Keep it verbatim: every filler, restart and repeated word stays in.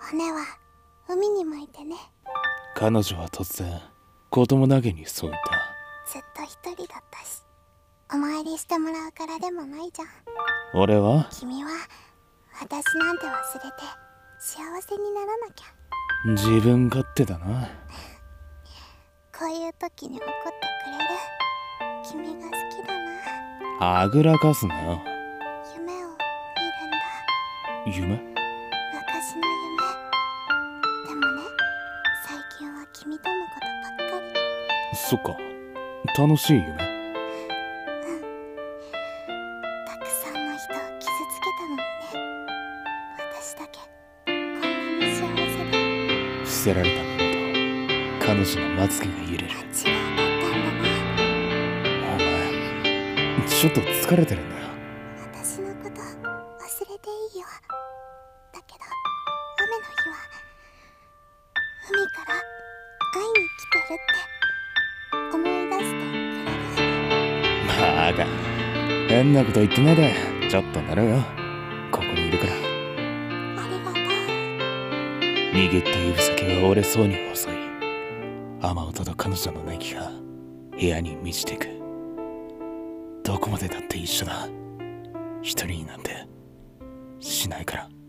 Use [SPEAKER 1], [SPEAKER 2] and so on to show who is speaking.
[SPEAKER 1] 骨は海に巻いてね。
[SPEAKER 2] 彼女は突然子供投げにそう言った。
[SPEAKER 1] ずっと一人だったし、お参りしてもらうからでもないじゃん。
[SPEAKER 2] 俺は
[SPEAKER 1] 君は私なんて忘れて幸せにならなきゃ。
[SPEAKER 2] 自分勝手だな。
[SPEAKER 1] こういう時に怒ってくれる君が好きだな。
[SPEAKER 2] あぐらかすなよ。
[SPEAKER 1] 夢を見るんだ。
[SPEAKER 2] 夢？
[SPEAKER 1] 昔の夢。でもね、最近は君とのことばっかり。
[SPEAKER 2] そっか、楽しい夢？
[SPEAKER 1] うん。たくさんの人を傷つけたのにね。私だけこんなに幸せだ。
[SPEAKER 2] 伏せられたままと彼女のまつげが揺れる。
[SPEAKER 1] 違うだったんだな。
[SPEAKER 2] お前ちょっと疲れてるんだよ。
[SPEAKER 1] 私のこと忘れていいよ。だけど雨の日は海から会いに来てるって思い出してくれる？
[SPEAKER 2] バカ、変なこと言ってないで。ちょっと寝ろよ、ここにいるから。
[SPEAKER 1] ありがとう。
[SPEAKER 2] 握った指先が折れそうに遅い。雨音と彼女の泣きが部屋に満ちていく。どこまでだって一緒だ。一人になんてしないから。